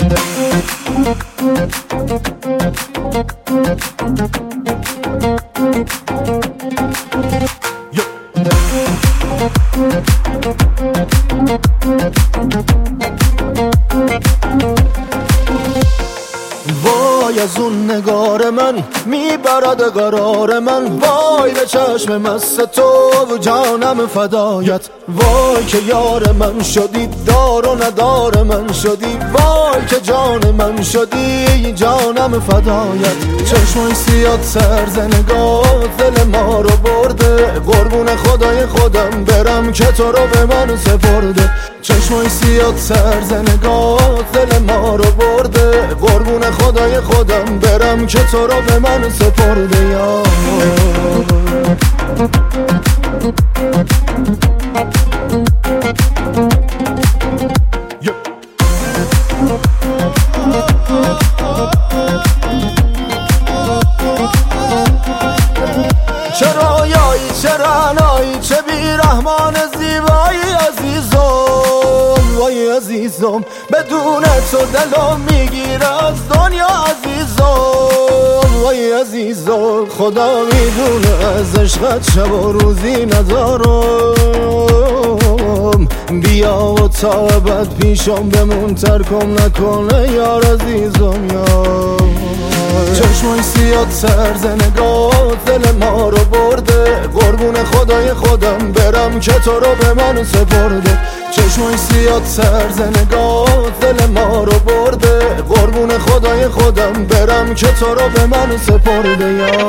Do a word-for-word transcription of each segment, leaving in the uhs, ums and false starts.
وای از اون نگار من میبرد قرار من، وای به چشم مست تو و جانم فدایت. وای که یار من شدی، دار و ندار من شدی، وای که جان من شدی، جانم فدایت. چشمای سیاد سرزنگات دل ما رو برده، قربون خدای خودم برم که تو رو به من سپرده. چشمای سیاد سرزنگات دل ما رو برده، قربون خدای خودم برم که تو رو به من سپرده. یا چه رویایی چه رعنایی چه بیرحمان زیبایی عزیزم، وای عزیزم بدون تو دلم میگیره از دنیا عزیزم، وای عزیزم خدا میدونه از عشقت شب و روزی ندارم. بیا و تا ابد پیشم بمون، ترکم نکنه یار عزیزم. یا چشمای سیاد سرزنگات دل ما رو برده، قربون خدای خودم برم که تو رو به من سپرده. چشمای سیاد سرزنگات دل ما رو برده، قربون خدای خودم برم که تو رو به من سپرده. یا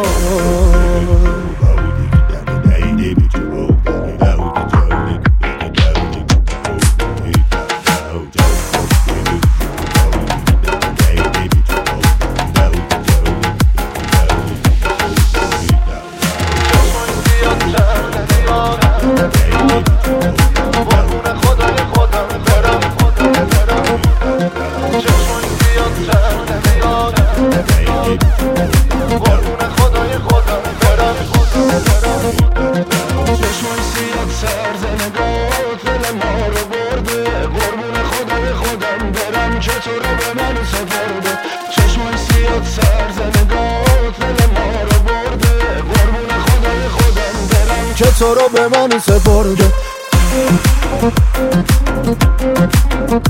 که تو رو به من سپرده. چشمای سیاد سرزنگات دل ما رو برده، قربون خدای خودم برم که تو رو به من سپرده.